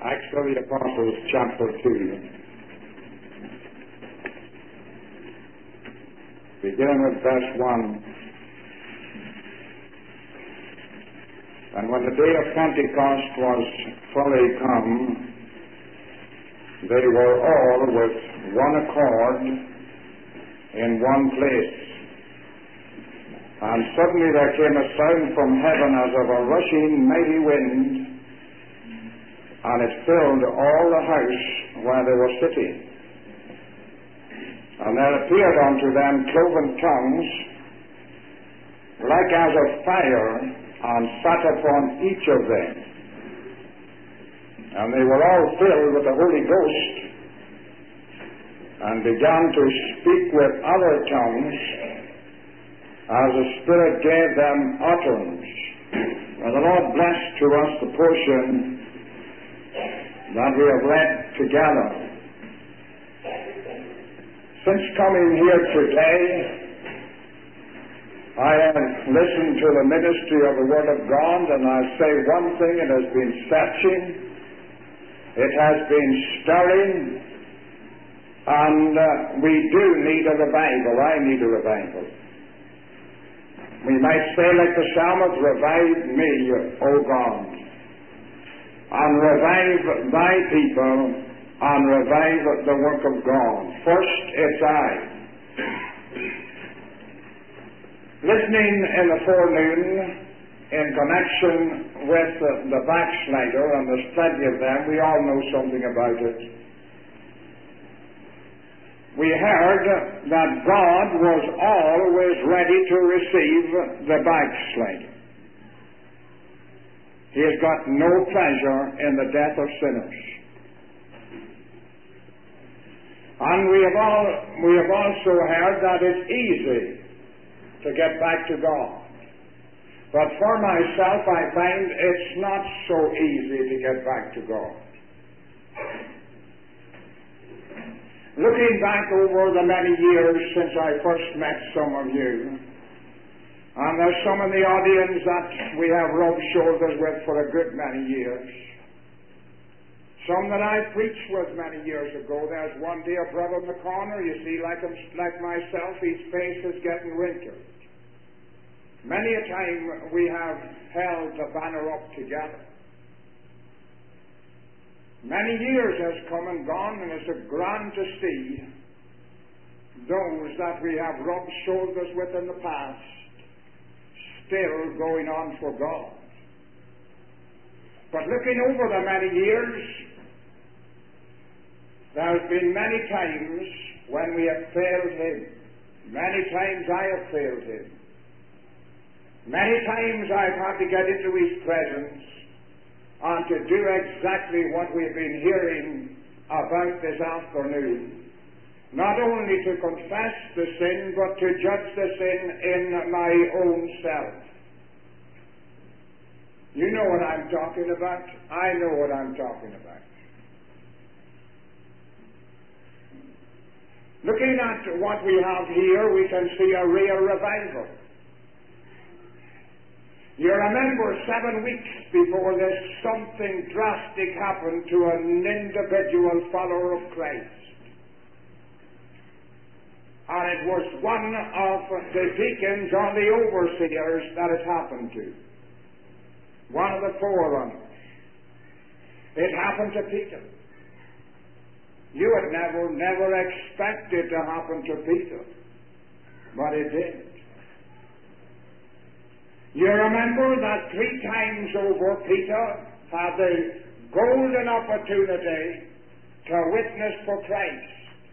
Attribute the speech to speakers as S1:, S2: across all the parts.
S1: Acts of the Apostles, chapter 2. Beginning with verse 1. And when the day of Pentecost was fully come, they were all with one accord in one place. And suddenly there came a sound from heaven as of a rushing mighty wind, and it filled all the house where they were sitting. And there appeared unto them cloven tongues, like as of fire, and sat upon each of them. And they were all filled with the Holy Ghost, and began to speak with other tongues, as the Spirit gave them utterance. And the Lord bless to us the portion that we have read together. Since coming here today, I have listened to the ministry of the Word of God, and I say one thing: it has been searching, it has been stirring, and we do need a revival. I need a revival. We might say like the psalmist, revive me, O God, and revive thy people, and revive the work of God. First, it's I. Listening in the forenoon in connection with the backslider, and there's plenty of them, we all know something about it. We heard that God was always ready to receive the backslider. He has got no pleasure in the death of sinners. And we have also heard that it's easy to get back to God. But for myself, I find it's not so easy to get back to God. Looking back over the many years since I first met some of you, and there's some in the audience that we have rubbed shoulders with for a good many years. Some that I preached with many years ago. There's one dear brother in the corner, you see, like myself, his face is getting wrinkled. Many a time we have held the banner up together. Many years has come and gone, and it's a grand to see those that we have rubbed shoulders with in the past still going on for God. But looking over the many years, there have been many times when we have failed Him. Many times I have failed Him. Many times I've had to get into His presence and to do exactly what we've been hearing about this afternoon. Not only to confess the sin, but to judge the sin in my own self. You know what I'm talking about. I know what I'm talking about. Looking at what we have here, we can see a real revival. You remember 7 weeks before this, something drastic happened to an individual follower of Christ. And it was one of the deacons or the overseers that it happened to. One of the forerunners. It happened to Peter. You would never expect it to happen to Peter. But it did. You remember that 3 times over Peter had the golden opportunity to witness for Christ.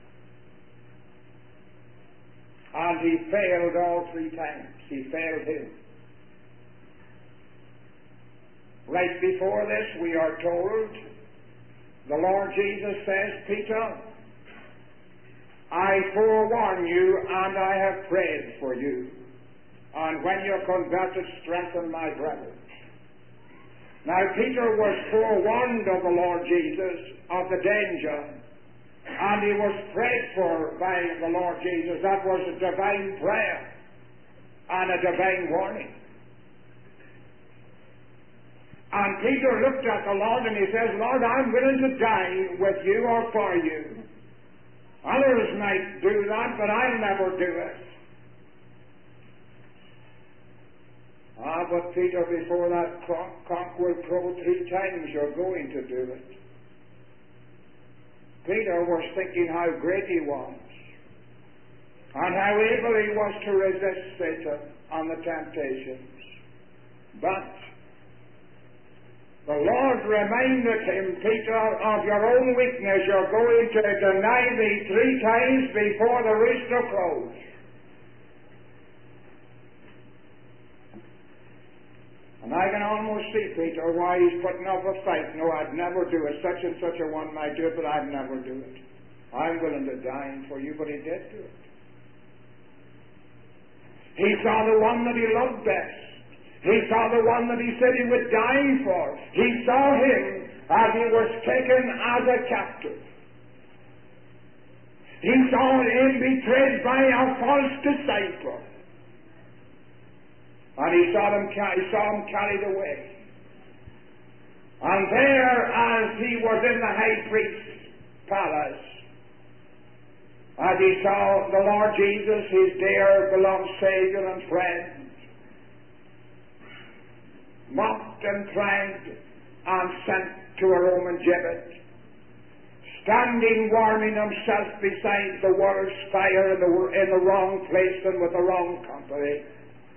S1: And he failed all 3 times. He failed him. Right before this, we are told, the Lord Jesus says, Peter, I forewarn you, and I have prayed for you. And when you're converted, strengthen my brethren. Now, Peter was forewarned of the Lord Jesus of the danger, and he was prayed for by the Lord Jesus. That was a divine prayer and a divine warning. And Peter looked at the Lord and he says, Lord, I'm willing to die with you or for you. Others might do that, but I'll never do it. But Peter, before that cock will crow 3 times, you're going to do it. Peter was thinking how great he was and how able he was to resist Satan on the temptations. But the Lord reminded him, Peter, of your own weakness. You're going to deny me 3 times before the rooster crows. And I can almost see, Peter, why he's putting up a fight. No, I'd never do it. Such and such a one might do it, but I'd never do it. I'm willing to die for you, but he did do it. He saw the one that he loved best. He saw the one that he said he would die for. He saw him as he was taken as a captive. He saw him betrayed by a false disciple. And he saw him carried away. And there, as he was in the high priest's palace, as he saw the Lord Jesus, his dear beloved Savior and friend, mocked and dragged and sent to a Roman gibbet, standing warming himself beside the world's fire in the wrong place and with the wrong company,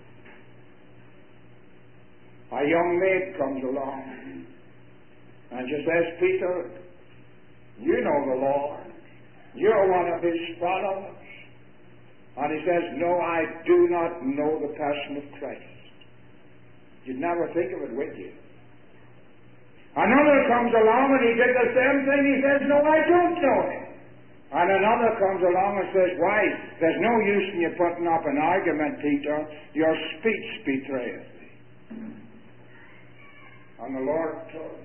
S1: a young maid comes along and she says, Peter, you know the Lord. You're one of his followers. And he says, no, I do not know the person of Christ. You'd never think of it, would you? Another comes along and he did the same thing. He says, no, I don't know him. And another comes along and says, why, there's no use in you putting up an argument, Peter. Your speech betrays me. And the Lord turned.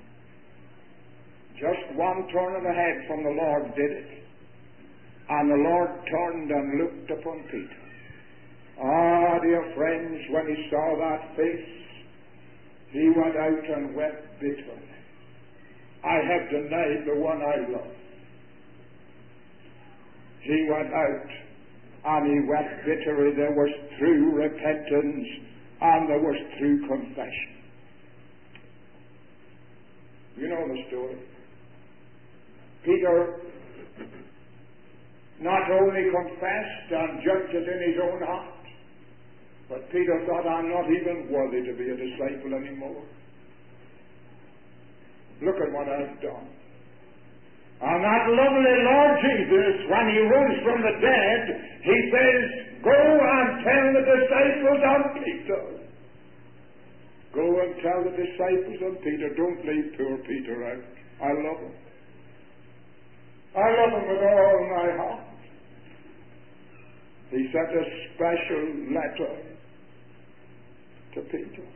S1: Just one turn of the head from the Lord did it. And the Lord turned and looked upon Peter. Ah, dear friends, when he saw that face, he went out and wept bitterly. I have denied the one I love. He went out and he wept bitterly. There was true repentance and there was true confession. You know the story. Peter not only confessed and judged it in his own heart, but Peter thought, I'm not even worthy to be a disciple anymore. Look at what I've done. And that lovely Lord Jesus, when he rose from the dead, he says, go and tell the disciples and Peter. Go and tell the disciples and Peter. Don't leave poor Peter out. I love him. I love him with all my heart. He sent a special letter to Peter.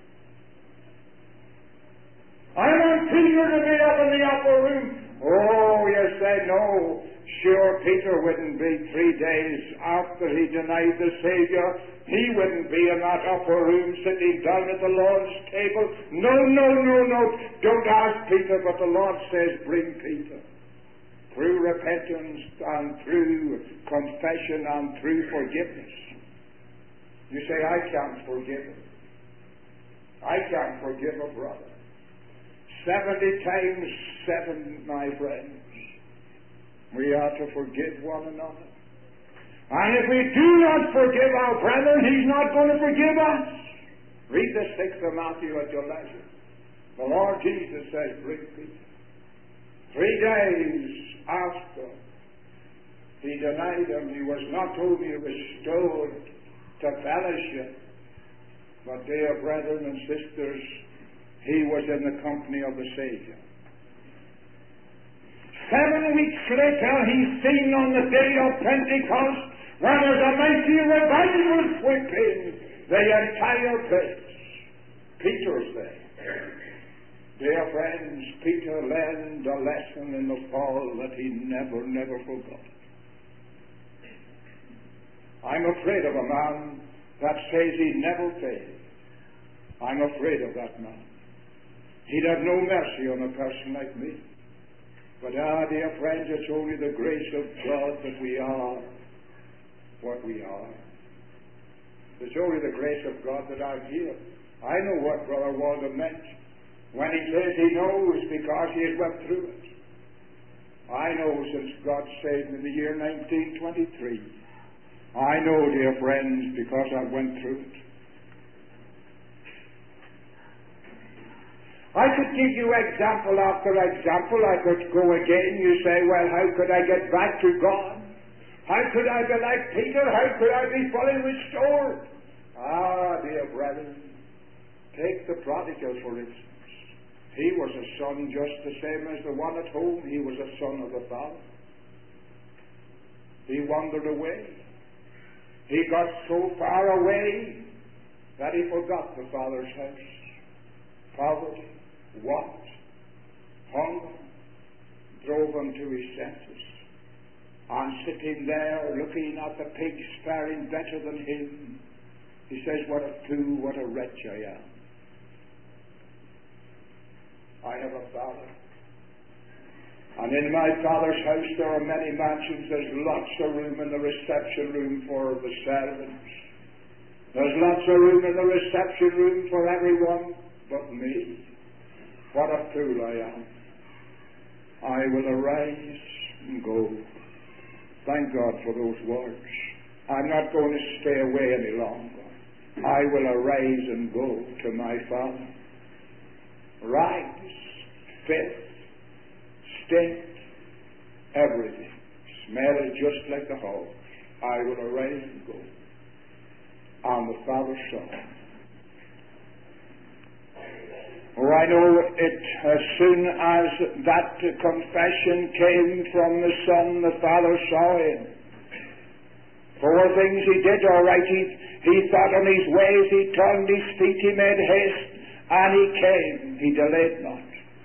S1: I want Peter to be up in the upper room. Oh, you say no. Sure, Peter wouldn't be 3 days after he denied the Savior. He wouldn't be in that upper room sitting down at the Lord's table. No. Don't ask Peter, but the Lord says, bring Peter. Through repentance and through confession and through forgiveness. You say, I can't forgive him. I can't forgive a brother. 70 times 7, my friends. We are to forgive one another. And if we do not forgive our brethren, he's not going to forgive us. Read the 6th of Matthew at your leisure. The Lord Jesus says, bring Peter. 3 days after he denied him, he was not only restored to fellowship, but dear brethren and sisters, he was in the company of the Savior. 7 weeks later, he's seen on the day of Pentecost, when there's a mighty revival sweeping the entire place. Peter's there. Dear friends, Peter learned a lesson in the fall that he never forgot. I'm afraid of a man that says he never failed. I'm afraid of that man. He'd have no mercy on a person like me. But dear friends, it's only the grace of God that we are what we are. It's only the grace of God that I'm here. I know what Brother Waldo meant when he says he knows because he has went through it. I know since God saved me in the year 1923. I know, dear friends, because I went through it. I could give you example after example. I could go again. You say, well, how could I get back to God? How could I be like Peter? How could I be fully restored? Dear brethren, take the prodigal, for instance. He was a son just the same as the one at home. He was a son of the Father. He wandered away. He got so far away that he forgot the Father's house. Poverty, want, hunger drove him to his senses. And sitting there looking at the pigs faring better than him, he says, what a fool, what a wretch I am. I have a Father. And in my Father's house there are many mansions. There's lots of room in the reception room for the servants. There's lots of room in the reception room for everyone but me. What a fool I am. I will arise and go. Thank God for those words. I'm not going to stay away any longer. I will arise and go to my Father. Rags, filth, stink, everything. Smell just like the hogs. I will arise and go. And the Father saw. Oh, I know it as soon as that confession came from the Son, the Father saw him. Four things he did all right. He thought on his ways, he turned his feet, he made haste, and he came. He delayed not.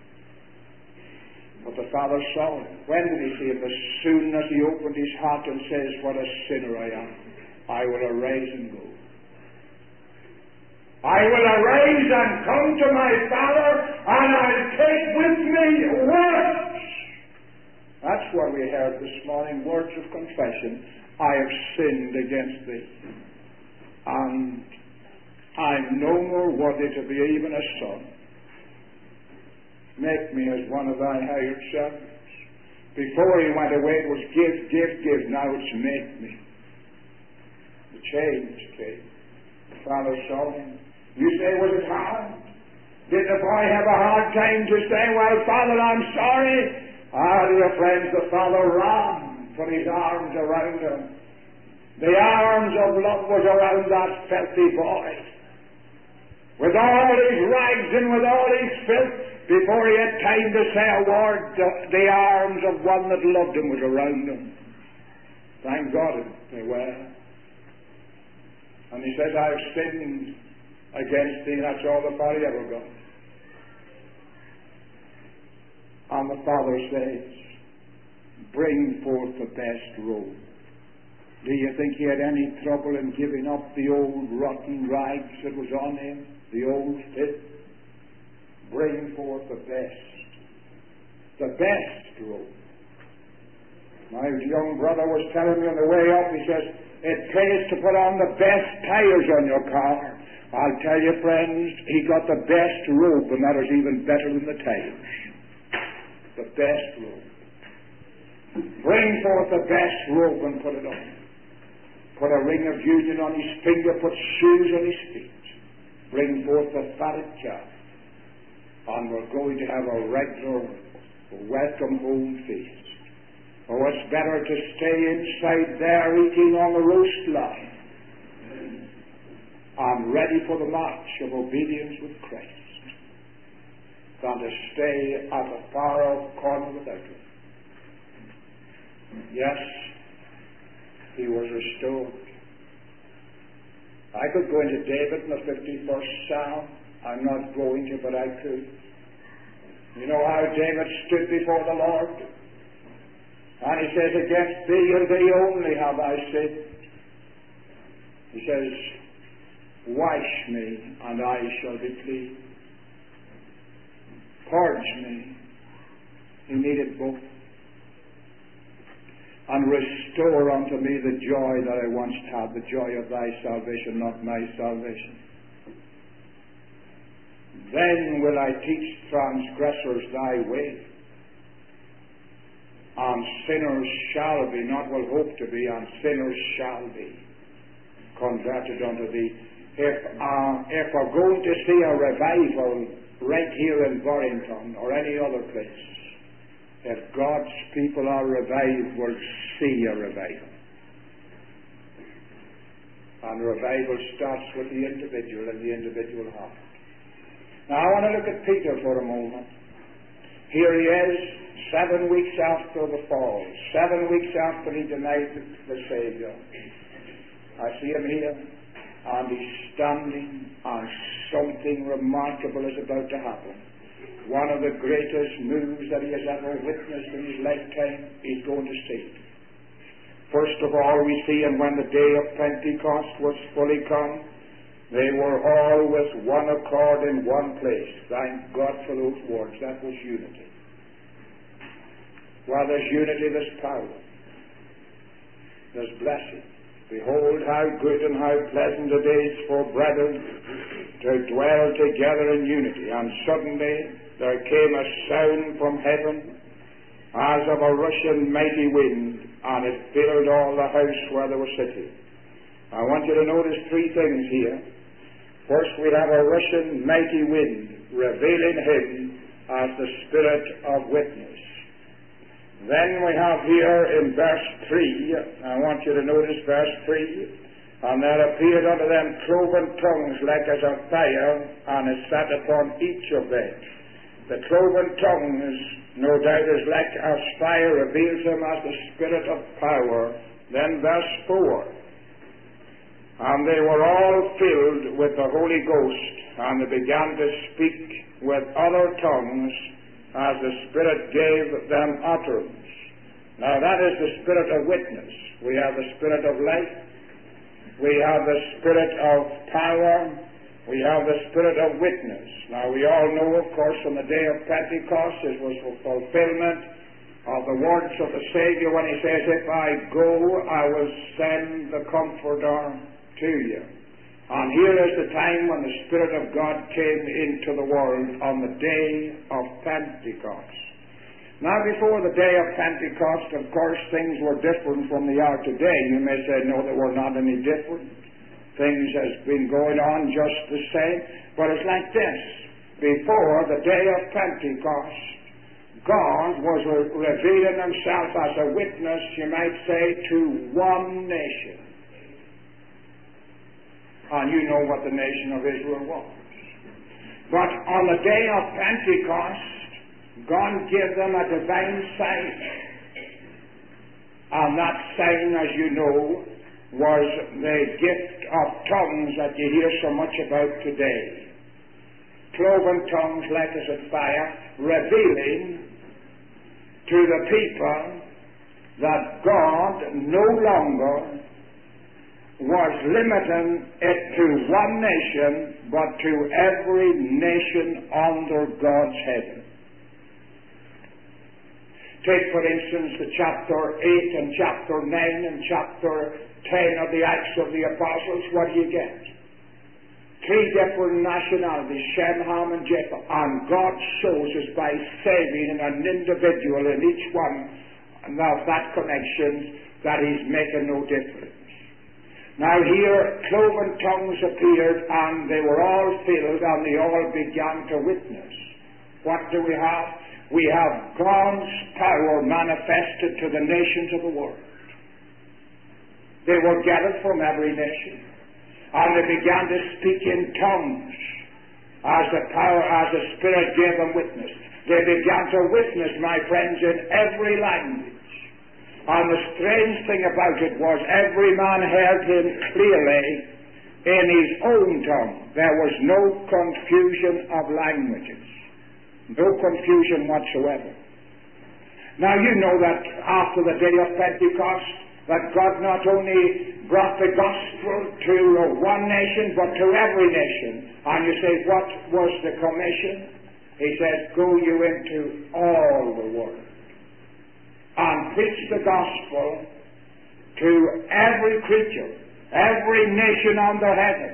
S1: But the Father saw him. When did he see him? As soon as he opened his heart and says, what a sinner I am. I will arise and go. I will arise and come to my Father, and I'll take with me words. That's what we heard this morning, words of confession. I have sinned against thee, and I'm no more worthy to be even a son. Make me as one of thy hired servants. Before he went away it was give, give, give. Now it's make me. The change came. The Father saw him. You say, was it hard? Did the boy have a hard time to say, well, Father, I'm sorry? Dear friends, the Father ran, put his arms around him. The arms of love was around that filthy boy. With all his rags and with all his filth, before he had time to say a word, the arms of one that loved him was around him. Thank God they were. And he said, I've sinned against thee. That's all the Father ever got. And the Father says, bring forth the best robe. Do you think he had any trouble in giving up the old rotten rags that was on him? The old fit? Bring forth the best. The best robe. My young brother was telling me on the way up, he says, it pays to put on the best tires on your car. I'll tell you, friends, he got the best robe, and that is even better than the tires. The best robe. Bring forth the best robe and put it on. Put a ring of union on his finger, put shoes on his feet. Bring forth the fatted calf. And we're going to have a regular welcome home feast. Oh, it's better to stay inside there eating on the roast line and ready for the march of obedience with Christ than to stay at a far-off corner without him. Yes, he was restored. I could go into David in the 51st Psalm. I'm not going to, but I could. You know how David stood before the Lord? And he says, against thee and thee only have I sinned. He says, wash me and I shall be clean. purge me. He needed both. And restore unto me the joy that I once had, the joy of thy salvation, not my salvation. Then will I teach transgressors thy way, and sinners shall be, not will hope to be, and sinners shall be converted unto thee. If we're going to see a revival right here in Warrington or any other place, if God's people are revived, we'll see a revival. And revival starts with the individual and the individual heart. Now I want to look at Peter for a moment. Here he is, 7 weeks after the fall, 7 weeks after he denied the Savior. I see him here, and he's standing, and something remarkable is about to happen. One of the greatest moves that he has ever witnessed in his lifetime, he's going to see. First of all, we see, and when the day of Pentecost was fully come, they were all with one accord in one place. Thank God for those words. That was unity. While there's unity, there's power. There's blessing. Behold, how good and how pleasant it is for brethren to dwell together in unity. And suddenly there came a sound from heaven as of a rushing mighty wind, and it filled all the house where they were sitting. I want you to notice three things here. First, we have a rushing mighty wind, revealing him as the Spirit of witness. Then we have here in verse 3, I want you to notice verse 3, and there appeared unto them cloven tongues like as of fire, and it sat upon each of them. The cloven tongues, no doubt, is like as fire, reveals him as the Spirit of power. Then verse 4, and they were all filled with the Holy Ghost, and they began to speak with other tongues as the Spirit gave them utterance. Now that is the Spirit of witness. We have the Spirit of life. We have the Spirit of power. We have the Spirit of witness. Now we all know, of course, on the day of Pentecost, it was for fulfillment of the words of the Savior when he says, if I go, I will send the Comforter to you. And here is the time when the Spirit of God came into the world on the day of Pentecost. Now before the day of Pentecost, of course, things were different from they are today. You may say, no, they were not any different. Things has been going on just the same. But it's like this. Before the day of Pentecost, God was revealing himself as a witness, you might say, to one nation. And you know what the nation of Israel was. But on the day of Pentecost, God gave them a divine sign. And that sign, as you know, was the gift of tongues that you hear so much about today. Cloven tongues like as of fire, revealing to the people that God no longer was limiting it to one nation, but to every nation under God's heaven. Take, for instance, the chapter 8 and chapter 9 and chapter 10 of the Acts of the Apostles. What do you get? Three different nationalities, Shem, Ham, and Japheth. And God shows us by saving an individual in each one of that connection that he's making no difference. Now here, cloven tongues appeared, and they were all filled, and they all began to witness. What do we have? We have God's power manifested to the nations of the world. They were gathered from every nation, and they began to speak in tongues as the power, as the Spirit gave them witness. They began to witness, my friends, in every language. And the strange thing about it was every man heard him clearly in his own tongue. There was no confusion of languages. No confusion whatsoever. Now you know that after the day of Pentecost, that God not only brought the gospel to one nation, but to every nation. And you say, what was the commission? He says, go you into all the world and preach the gospel to every creature, every nation under heaven,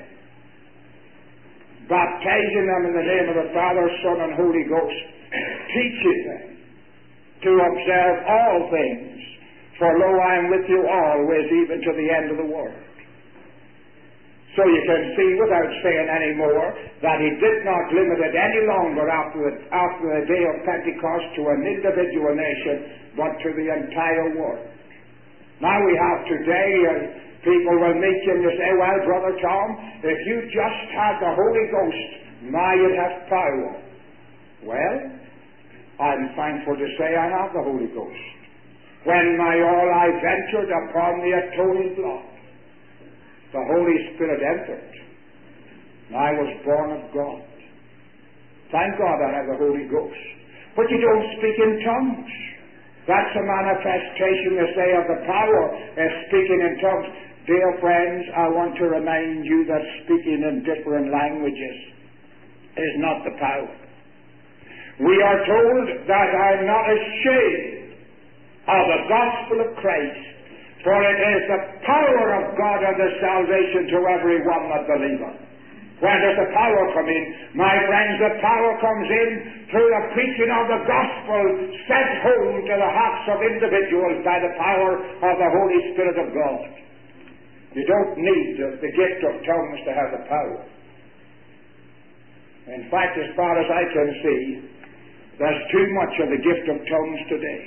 S1: baptizing them in the name of the Father, Son, and Holy Ghost, teaching them to observe all things, for lo, I am with you always, even to the end of the world. So you can see, without saying any more, that he did not limit it any longer after the day of Pentecost to an individual nation, but to the entire world. Now we have today, people will meet you and you say, well, Brother Tom, if you just had the Holy Ghost, now you'd have power. Well, I'm thankful to say I have the Holy Ghost. When my all I ventured upon the atoning blood, the Holy Spirit entered, and I was born of God. Thank God I have the Holy Ghost. But you don't speak in tongues. That's a manifestation, they say, of the power of speaking in tongues. Dear friends, I want to remind you that speaking in different languages is not the power. We are told that I'm not ashamed of the gospel of Christ, for it is the power of God unto salvation to every one that believeth. Where does the power come in? My friends, the power comes in through the preaching of the gospel set home to the hearts of individuals by the power of the Holy Spirit of God. You don't need the gift of tongues to have the power. In fact, as far as I can see, there's too much of the gift of tongues today.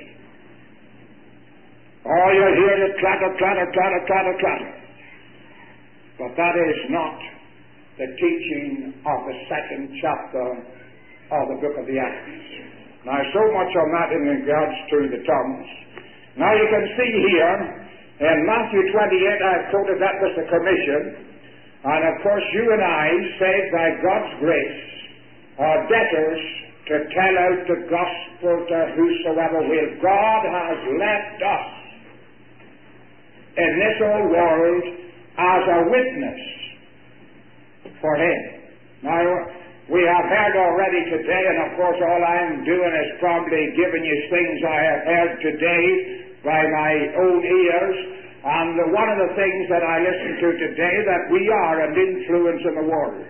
S1: All you hear is clatter, clatter, clatter, clatter, clatter. But that is not the teaching of the second chapter of the book of the Acts. Now, so much on that in regards to the tongues. Now, you can see here, in Matthew 28, I've quoted that was the commission. And, of course, you and I, saved by God's grace, are debtors to tell out the gospel to whosoever will. God has left us in this old world as a witness for Him. Now, we have heard already today, and of course all I'm doing is probably giving you things I have heard today by my own ears, and one of the things that I listen to today, that we are an influence in the world.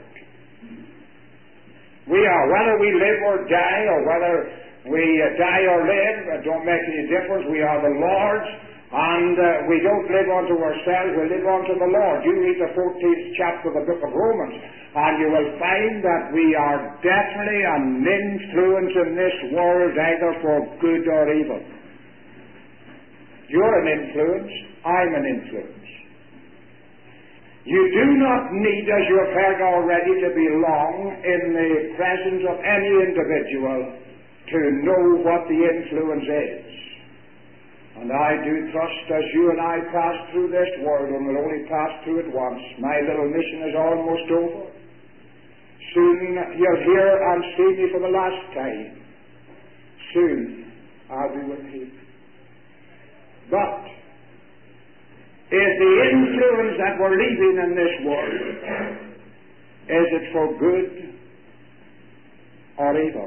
S1: We are, whether we live or die, or whether we die or live, it don't make any difference. We are the Lord's, and we don't live unto ourselves, we live unto the Lord. You read the 14th chapter of the book of Romans, and you will find that we are definitely an influence in this world, either for good or evil. You're an influence, I'm an influence. You do not need, as you have heard already, to be long in the presence of any individual to know what the influence is. And I do trust, as you and I pass through this world, and will only pass through it once, my little mission is almost over. Soon you'll hear and see me for the last time. Soon I'll be with you. But is the influence that we're leaving in this world, is it for good or evil?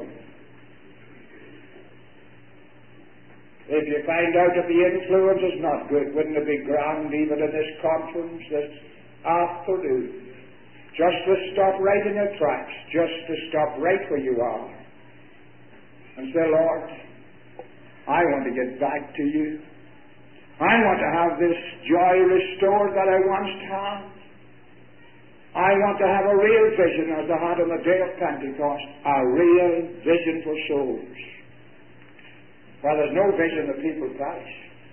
S1: If you find out that the influence is not good, wouldn't it be grand even in this conference this afternoon? Just to stop right in your tracks, just to stop right where you are and say, Lord, I want to get back to you. I want to have this joy restored that I once had. I want to have a real vision, as I had on the day of Pentecost, a real vision for souls. Well, there's no vision that people perish.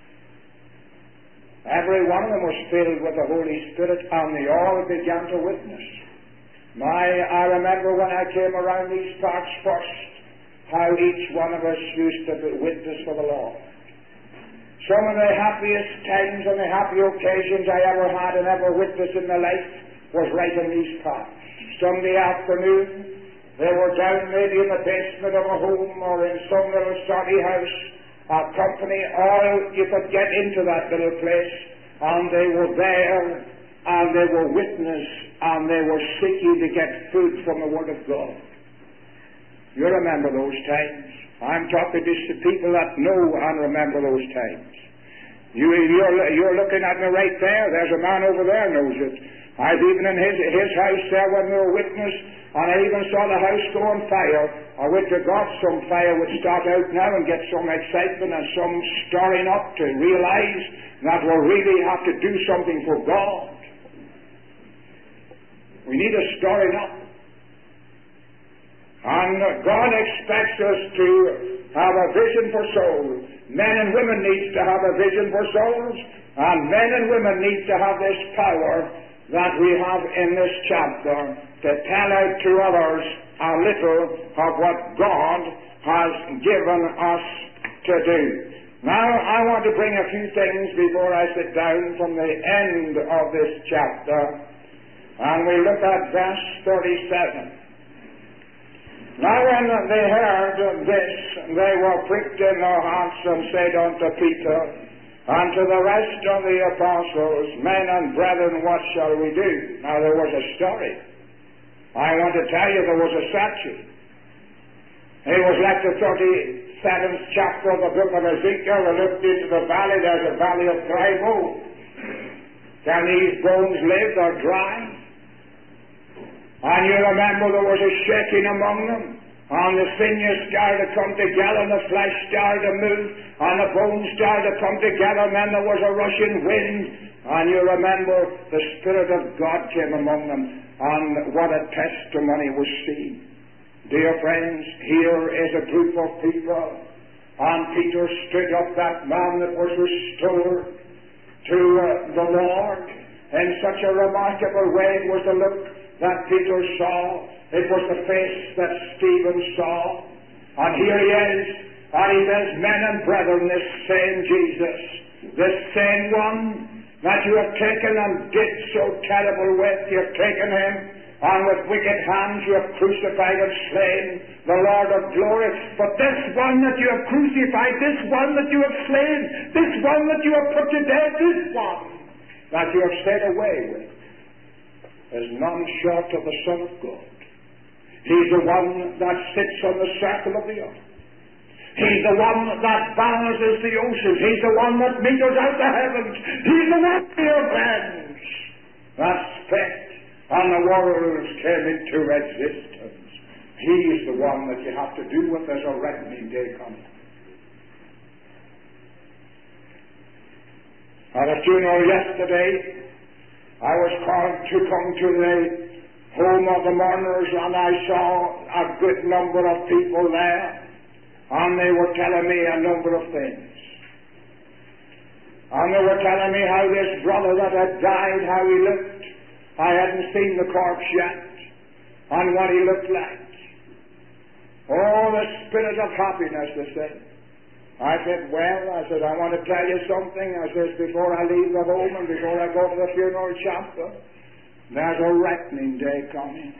S1: Every one of them was filled with the Holy Spirit, and they all began to witness. I remember when I came around these parts first, how each one of us used to witness for the Lord. Some of the happiest times and the happy occasions I ever had and ever witnessed in my life was right in these parts. Sunday afternoon, they were down maybe in the basement of a home or in some little study house, a company, all you could get into that little place, and they were there, and they were witness, and they were seeking to get food from the Word of God. You remember those times. I'm talking to people that know and remember those times. You're looking at me right there. There's a man over there knows it. I've even in his house there when we were witness, and I even saw the house go on fire. I would to God some fire would start out now and get some excitement and some stirring up to realize that we'll really have to do something for God. We need a stirring up. And God expects us to have a vision for souls. Men and women need to have a vision for souls, and men and women need to have this power that we have in this chapter to tell out to others a little of what God has given us to do. Now, I want to bring a few things before I sit down from the end of this chapter, and we look at verse 37. Now when they heard this, they were pricked in their hearts and said unto Peter and to the rest of the apostles, Men and brethren, what shall we do? Now there was a story. I want to tell you there was a statue. It was like the 37th chapter of the book of Ezekiel. I looked into the valley. There's a valley of dry bones. Can these bones live? They're dry. And you remember there was a shaking among them, and the sinews started to come together, and the flesh started to move, and the bones started to come together, and then there was a rushing wind, and you remember the Spirit of God came among them, and what a testimony was seen. Dear friends, here is a group of people, and Peter stood up, that man that was restored to the Lord, in such a remarkable way. It was the look that Peter saw. It was the face that Stephen saw. And here he is, and he says, Men and brethren, this same Jesus, this same one that you have taken and did so terrible with, you have taken him, and with wicked hands you have crucified and slain the Lord of glory. But this one that you have crucified, this one that you have slain, this one that you have put to death, this one that you have set away with, is none short of the Son of God. He's the one that sits on the circle of the earth. He's the one that balances the oceans. He's the one that meters out the heavens. He's the one, dear friends, that spit and the worlds came into existence. He's the one that you have to do with as a reckoning day coming. At a funeral yesterday, I was called to come to the home of the mourners, and I saw a good number of people there, and they were telling me a number of things. And they were telling me how this brother that had died, how he looked. I hadn't seen the corpse yet, and what he looked like. Oh, the spirit of happiness, they said. I said, I want to tell you something. I says, before I leave the home and before I go to the funeral chapter, there's a reckoning day coming.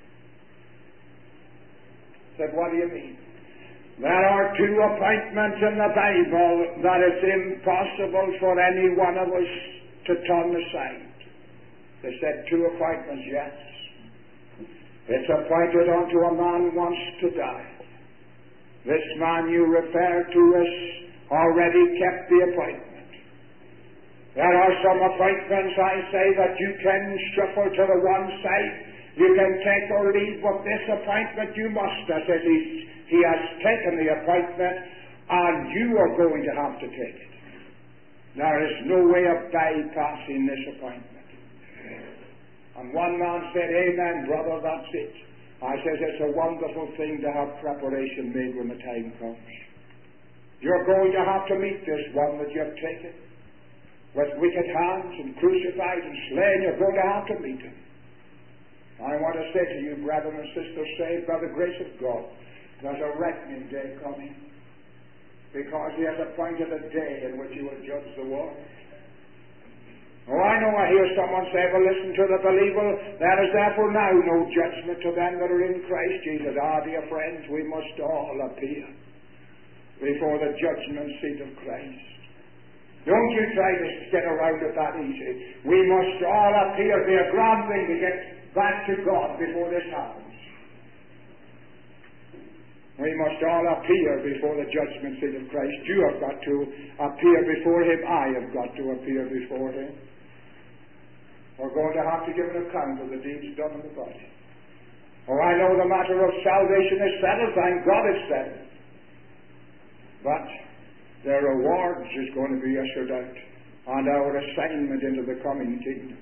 S1: I said, what do you mean? There are two appointments in the Bible that it's impossible for any one of us to turn aside. They said two appointments, yes. It's appointed unto a man once to die. This man you refer to has already kept the appointment. There are some appointments, I say, that you can shuffle to the one side. You can take or leave, but this appointment you must. I said, he has taken the appointment, and you are going to have to take it. There is no way of bypassing this appointment. And one man said, Amen, brother, that's it. I says, it's a wonderful thing to have preparation made when the time comes. You're going to have to meet this one that you have taken. With wicked hands and crucified and slain, you're going to have to meet him. I want to say to you, brethren and sisters, saved by the grace of God, there's a reckoning day coming. Because he has appointed a day in which he will judge the world. Oh, I know I hear someone say, well, listen to the believer, there is therefore now no judgment to them that are in Christ Jesus. Ah, dear friends, we must all appear before the judgment seat of Christ. Don't you try to get around it that easy. We must all appear. It'll be a grand thing to get back to God before this happens. We must all appear before the judgment seat of Christ. You have got to appear before Him. I have got to appear before Him. We're going to have to give an account of the deeds done in the body. Oh, I know the matter of salvation is settled. Thank God it's settled. But their rewards is going to be ushered out, and our assignment into the coming kingdom.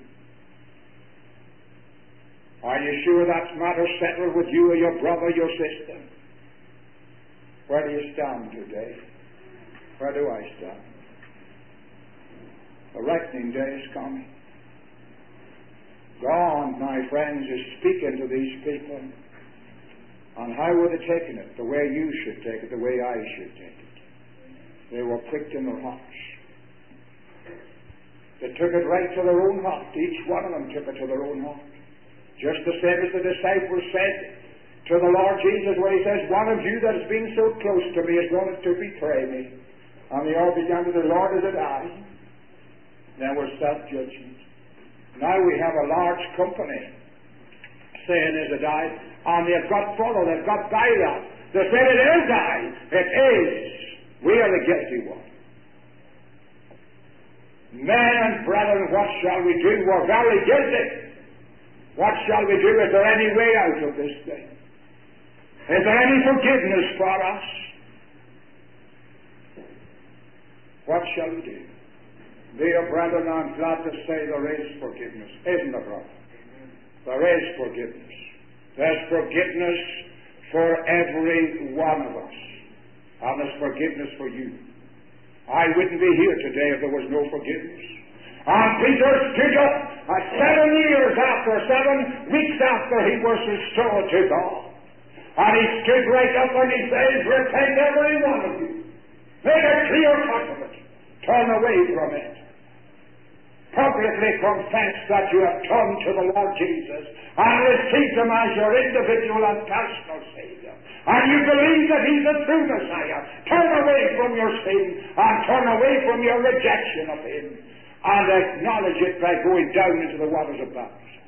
S1: Are you sure that matter settled with you or your brother, your sister? Where do you stand today? Where do I stand? The reckoning day is coming. God, my friends, is speaking to these people. And how were they taking it? The way you should take it, the way I should take it. They were pricked in their hearts. They took it right to their own heart. Each one of them took it to their own heart. Just the same as the disciples said to the Lord Jesus, where He says, one of you that has been so close to me is going to betray me. And they all began to say, Lord, is it I? There was self-judgment. Now we have a large company saying, is it I? And they've got follow, they've got by that. They said, it is I. It is. We are the guilty one. Men and brethren, what shall we do? We're very guilty. What shall we do? Is there any way out of this thing? Is there any forgiveness for us? What shall we do? Dear brethren, I'm glad to say there is forgiveness. Isn't there, brother? There is forgiveness. There's forgiveness for every one of us. And there's forgiveness for you. I wouldn't be here today if there was no forgiveness. And Peter stood up 7 years after, 7 weeks after he was restored to God. And he stood right up and he says, repent every one of you. Make a clear cut of it. Turn away from it. Publicly confess that you have turned to the Lord Jesus and received Him as your individual and personal Savior. And you believe that He's the true Messiah. Turn away from your sin and turn away from your rejection of Him and acknowledge it by going down into the waters of baptism.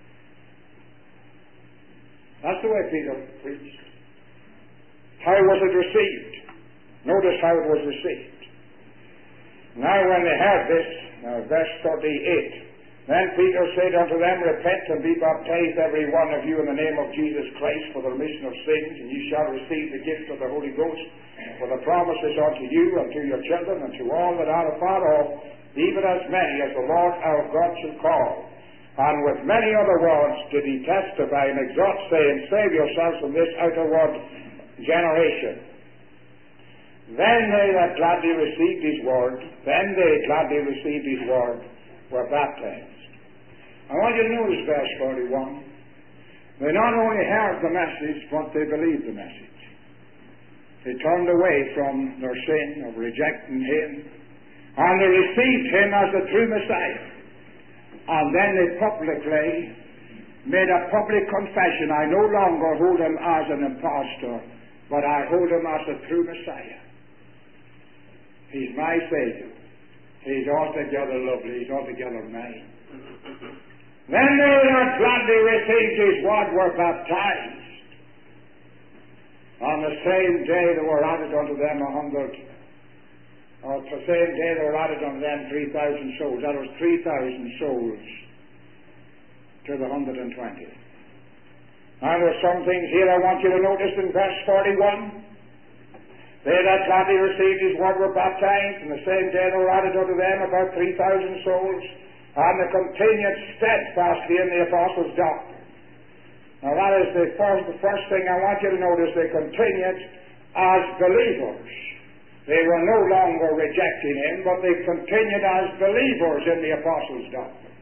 S1: That's the way Peter preached. How was it received? Notice how it was received. Now when they heard this, verse 38, then Peter said unto them, repent and be baptized every one of you in the name of Jesus Christ for the remission of sins, and ye shall receive the gift of the Holy Ghost. For the promise is unto you and to your children and to all that are afar off, even as many as the Lord our God shall call. And with many other words did he testify and exhort, saying, save yourselves from this outward generation. Then they that gladly received His word, were baptized. I want you to notice verse 41. They not only heard the message, but they believed the message. They turned away from their sin of rejecting Him, and they received Him as the true Messiah. And then they publicly made a public confession. I no longer hold Him as an impostor, but I hold Him as the true Messiah. He's my Savior. He's altogether lovely. He's altogether mine. Then they that gladly received His word were baptized. On the same day there were added unto them 3,000 souls. That was 3,000 souls to the 120. Now there's some things here I want you to notice in verse 41. They that gladly received His word were baptized, and the same day there were added unto them about 3,000 souls, and they continued steadfastly in the apostles' doctrine. Now that is the first thing I want you to notice. They continued as believers. They were no longer rejecting Him, but they continued as believers in the apostles' doctrine.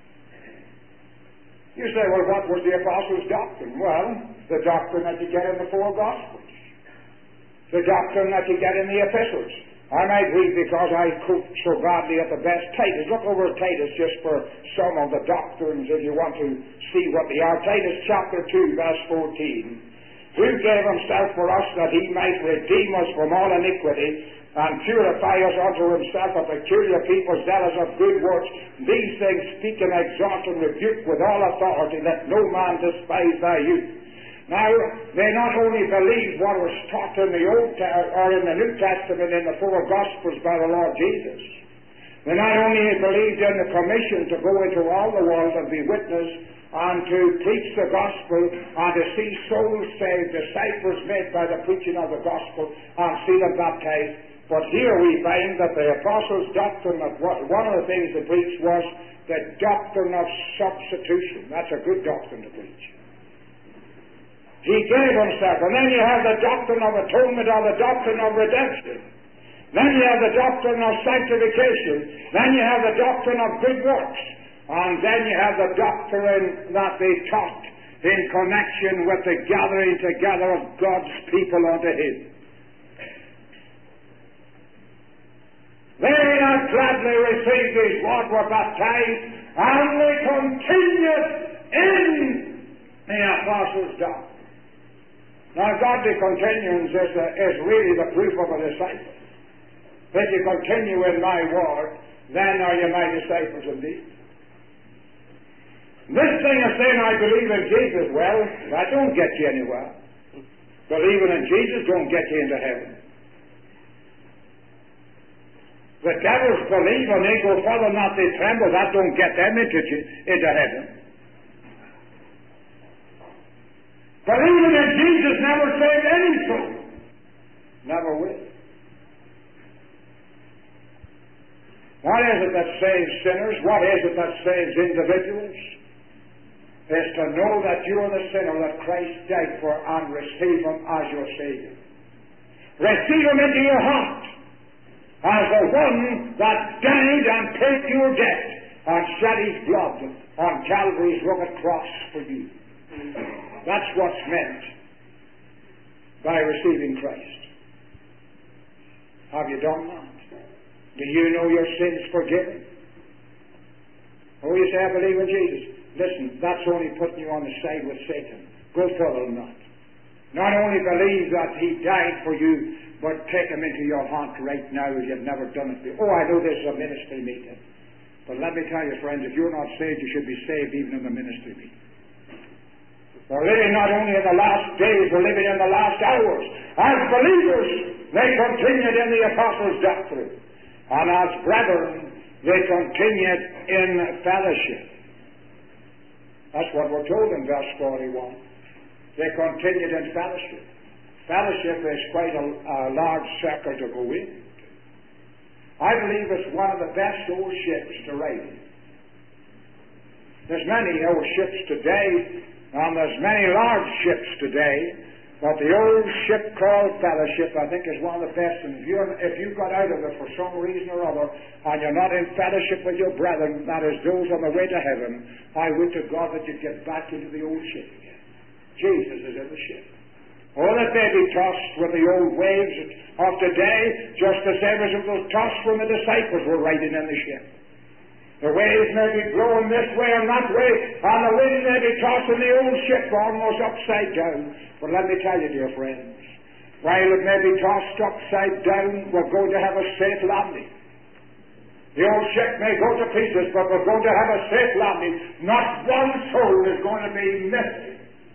S1: You say, well, what was the apostles' doctrine? Well, the doctrine that you get in the 4 Gospels. The doctrine that you get in the epistles. I might read because I quote so badly at the best Titus. Look over at Titus just for some of the doctrines if you want to see what they are. Titus chapter 2 verse 14. Who gave Himself for us that He might redeem us from all iniquity and purify us unto Himself a peculiar people zealous of good works. These things speak and exhort and rebuke with all authority. Let no man despise thy youth. Now, they not only believed what was taught in the New Testament in the 4 Gospels by the Lord Jesus. They not only believed in the commission to go into all the world and be witness and to preach the gospel and to see souls saved, disciples made by the preaching of the gospel, and see them baptized. But here we find that the apostles' doctrine of one of the things they preached was the doctrine of substitution. That's a good doctrine to preach. He gave himself. And then you have the doctrine of atonement or the doctrine of redemption. Then you have the doctrine of sanctification. Then you have the doctrine of good works. And then you have the doctrine that they taught in connection with the gathering together of God's people unto Him. They that gladly received His word were baptized, and they continued in the apostles' doctrine. Now, godly continuance is really the proof of a disciple. If you continue in my word, then are you my disciples indeed. This thing of saying I believe in Jesus, well, that don't get you anywhere. Believing in Jesus don't get you into heaven. The devils believe and they go further not they tremble, that don't get them into heaven. Believing in Jesus never saved any soul. Never will. What is it that saves sinners? What is it that saves individuals? Is to know that you are the sinner that Christ died for and receive Him as your Savior. Receive Him into your heart as the one that died and paid your debt and shed His blood on Calvary's rugged cross for you. That's what's meant by receiving Christ. Have you done that? Do you know your sins forgiven? Oh, you say, I believe in Jesus. Listen, that's only putting you on the side with Satan. Go further than that. Not only believe that He died for you, but take Him into your heart right now as you've never done it before. Oh, I know this is a ministry meeting. But let me tell you, friends, if you're not saved, you should be saved even in the ministry meeting. We're living not only in the last days, we're living in the last hours. As believers, they continued in the apostles' doctrine. And as brethren, they continued in fellowship. That's what we're told in verse 41. They continued in fellowship. Fellowship is quite a large circle to go in. I believe it's one of the best old ships to ride. There's many old ships today, and there's many large ships today, but the old ship called fellowship, I think, is one of the best. And if you got out of it for some reason or other, and you're not in fellowship with your brethren, that is those on the way to heaven, I would to God that you'd get back into the old ship again. Jesus is in the ship. Oh, that they be tossed with the old waves of today, just the same as it was tossed when the disciples were riding in the ship. The waves may be blowing this way and that way, and the wind may be tossing the old ship almost upside down. But let me tell you, dear friends, while it may be tossed upside down, we're going to have a safe landing. The old ship may go to pieces, but we're going to have a safe landing. Not one soul is going to be missed.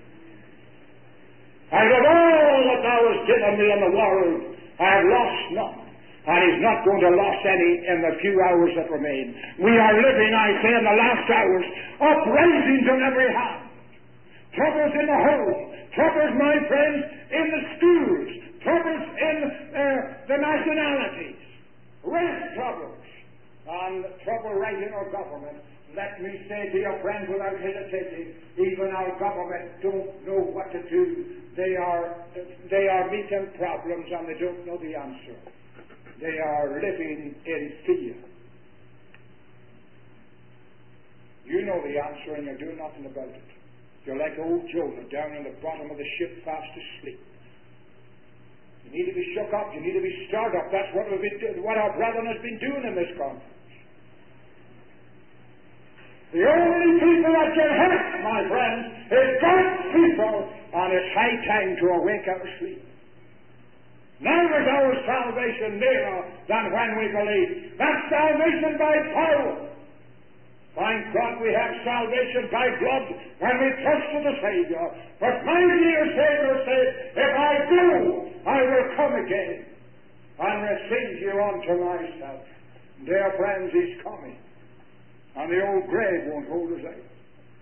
S1: And of all that Thou hast given me in the world, I have lost none. And He's not going to lose any in the few hours that remain. We are living, I say, in the last hours, uprisings on every hand. Troubles in the home. Troubles, my friends, in the schools. Troubles in the nationalities. Race troubles. And trouble right in our government. Let me say to your friends without hesitating, even our government don't know what to do. They are meeting problems and they don't know the answer. They are living in fear. You know the answer and you're doing nothing about it. You're like old Jonah down in the bottom of the ship fast asleep. You need to be shook up. You need to be stirred up. That's what our brethren has been doing in this conference. The only people that can help, my friends, is God's people, and it's high time to awake out of sleep. Never is our salvation nearer than when we believe. That's salvation by power. Thank God we have salvation by blood when we trust in the Savior. But my dear Savior said, if I do, I will come again and receive you unto myself. Dear friends, He's coming. And the old grave won't hold us out.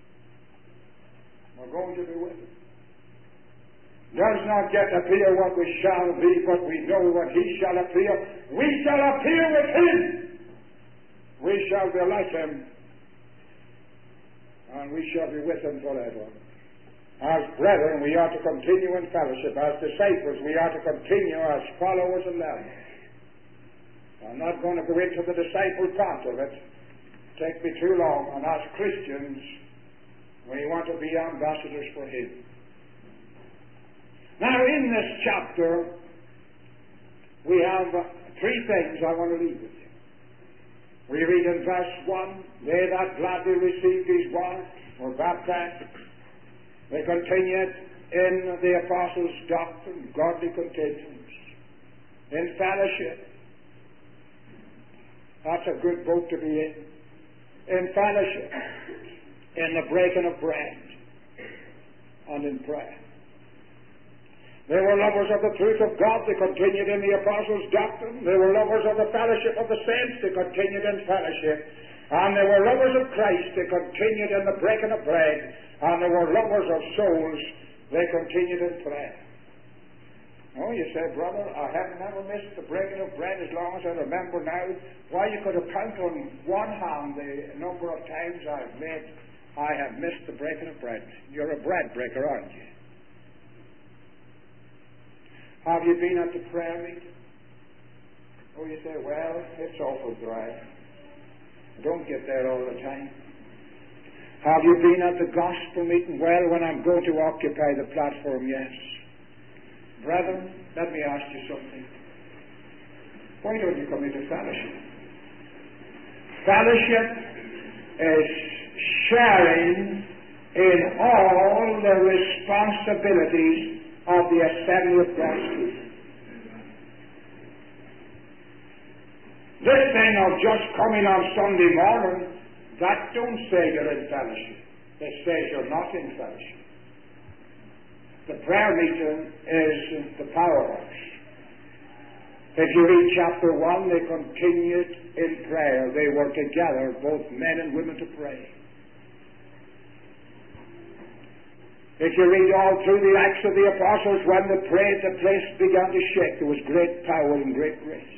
S1: We're going to be with Him. Does not yet appear what we shall be, but we know what He shall appear. We shall appear with Him. We shall be like Him. And we shall be with Him forever. As brethren, we are to continue in fellowship. As disciples, we are to continue as followers and learners. I'm not going to go into the disciple part of it. Take me too long. And as Christians, we want to be ambassadors for Him. Now, in this chapter, we have three things I want to leave with you. We read in verse 1, they that gladly received His word were baptized. They continued in the apostles' doctrine, godly contentions, in fellowship. That's a good boat to be in. In fellowship, in the breaking of bread, and in prayer. They were lovers of the truth of God. They continued in the apostles' doctrine. They were lovers of the fellowship of the saints. They continued in fellowship. And they were lovers of Christ. They continued in the breaking of bread. And they were lovers of souls. They continued in prayer. Oh, you say, brother, I have never missed the breaking of bread as long as I remember now. Why, you could have counted on one hand the number of times I have missed the breaking of bread. You're a bread breaker, aren't you? Have you been at the prayer meeting? Oh, you say, well, it's awful dry. Don't get there all the time. Have you been at the gospel meeting? Well, when I'm going to occupy the platform, yes. Brethren, let me ask you something. Why don't you come into fellowship? Fellowship is sharing in all the responsibilities of the assembly of God's people. This thing of just coming on Sunday morning, that don't say you're in fellowship. It says you're not in fellowship. The prayer meeting is the powerhouse. If you read chapter 1, they continued in prayer. They were together, both men and women, to pray. If you read all through the Acts of the Apostles, when they prayed, the place began to shake. There was great power and great grace.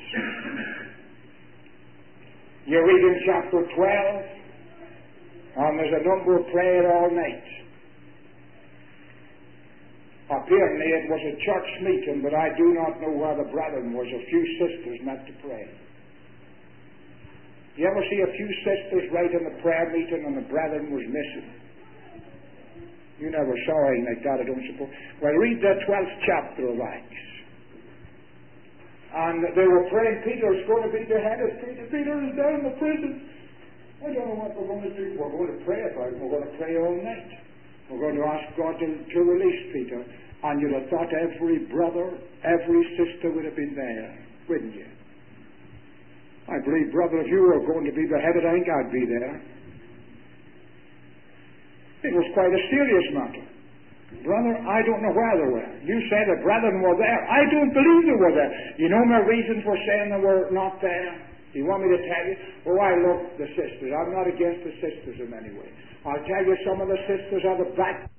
S1: You read in chapter 12, and there's a number of prayer all night. Apparently it was a church meeting, but I do not know where the brethren was. A few sisters met to pray. You ever see a few sisters right in the prayer meeting and the brethren was missing? You never saw anything like that, I don't suppose. Well, read the 12th chapter of Acts. And they were praying, Peter's going to be beheaded. Peter is down in the prison. I don't know what we're going to do. We're going to pray about it. We're going to pray all night. We're going to ask God to release Peter. And you'd have thought every brother, every sister would have been there, wouldn't you? I believe, brother, if you were going to be beheaded, I think I'd be there. It was quite a serious matter. Brother, I don't know where they were. You say the brethren were there. I don't believe they were there. You know my reason for saying they were not there? Do you want me to tell you? Oh, I love the sisters. I'm not against the sisters in any way. I'll tell you, some of the sisters are the back